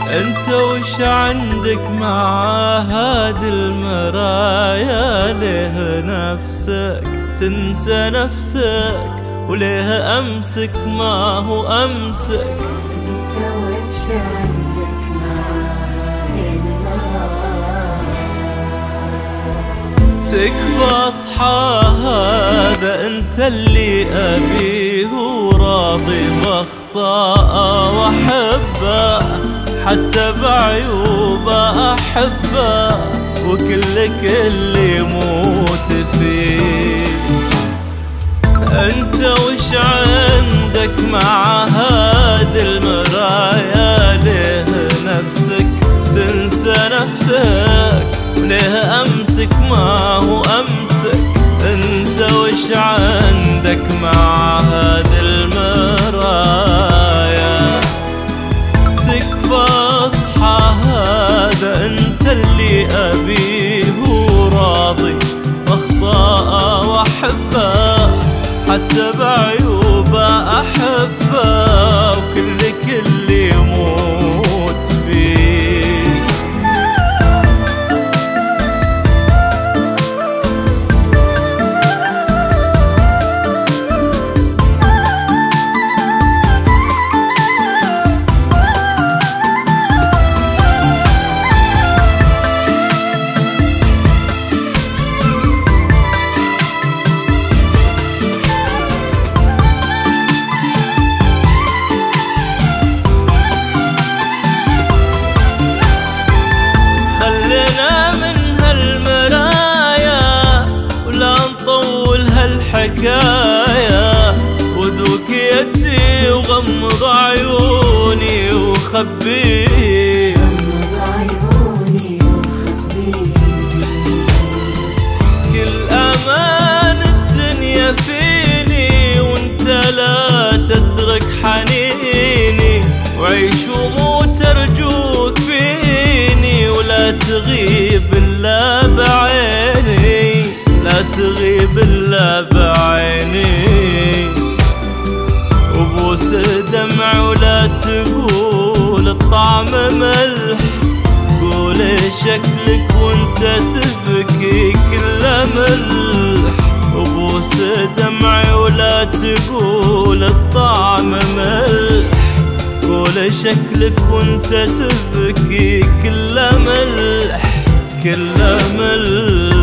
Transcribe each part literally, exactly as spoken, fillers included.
انت وش عندك مع هذه المرايا؟ ليه نفسك تنسى نفسك؟ وليه امسك ما هو امسك؟ انت وش عندك مع هذه المرايا؟ تكفى اصحى هذا انت اللي ابيه وراضي باخطاءه واحبه، حتى بعيوبه احبه، وكلك اللي يموت فيه. انت وش عندك مع هذه المرايا؟ ليه نفسك تنسى نفسك؟ وليه امسك ما هو امسك؟ انت وش عندك مع هذه المرايا؟ تكفى اصحى هذا انت اللي ابيه وراضي باخطاءه واحبه، حتى بعيوبه احبه، وكلك اللي يموت فيه. حكاية وذوق يدي وغمض عيوني وخبيه، غمض عيوني وخبيه. كل امان الدنيا فيني وانت لا تترك حنيني، وعيش وموت ارجوك فيني، ولا تغيب الا بعيني، لا تغيب الا بعيني. وبوس دمع ولا تقول الطعم ملح، قول شكلك وانت تبكي كله ملح. وبوس دمع ولا تقول الطعم ملح، قول شكلك وانت تبكي كله ملح كله ملح.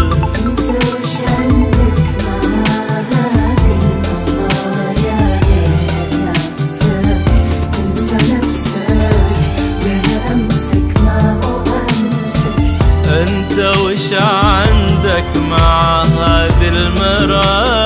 انت وش عندك مع هذه المرايا؟